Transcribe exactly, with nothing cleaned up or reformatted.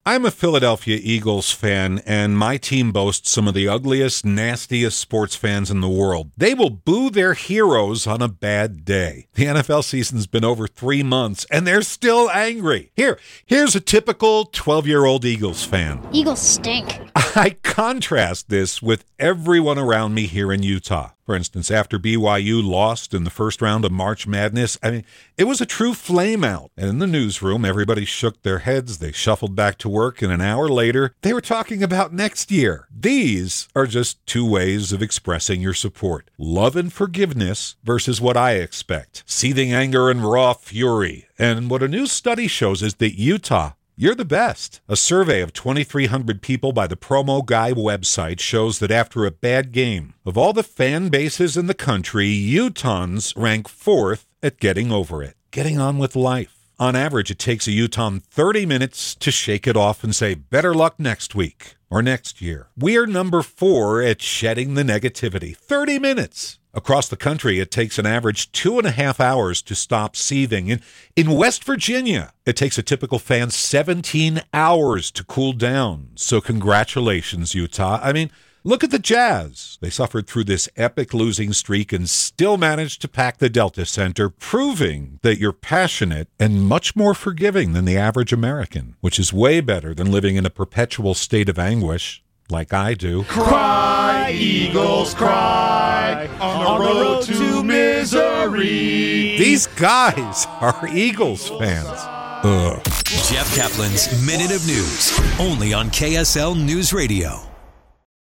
I'm a Philadelphia Eagles fan, and my team boasts some of the ugliest, nastiest sports fans in the world. They will boo their heroes on a bad day. The N F L season's been over three months, and they're still angry. Here, here's a typical twelve-year-old Eagles fan. Eagles stink. I contrast this with everyone around me here in Utah. For instance, after B Y U lost in the first round of March Madness, I mean, it was a true flame-out. And in the newsroom, everybody shook their heads, they shuffled back to work, and an hour later, they were talking about next year. These are just two ways of expressing your support. Love and forgiveness versus what I expect. Seething anger and raw fury. And what a new study shows is that Utah, you're the best. A survey of twenty-three hundred people by the Promo Guy website shows that after a bad game, of all the fan bases in the country, Utahns rank fourth at getting over it, getting on with life. On average, it takes a Utahn thirty minutes to shake it off and say, better luck next week or next year. We are number four at shedding the negativity. thirty minutes. Across the country, it takes an average two and a half hours to stop seething. In, in West Virginia, it takes a typical fan seventeen hours to cool down. So congratulations, Utah. I mean, look at the Jazz. They suffered through this epic losing streak and still managed to pack the Delta Center, proving that you're passionate and much more forgiving than the average American, which is way better than living in a perpetual state of anguish like I do. Cry, Eagles, cry, on the road to misery. These guys are Eagles fans. Ugh. Jeff Kaplan's Minute of News, only on K S L News Radio.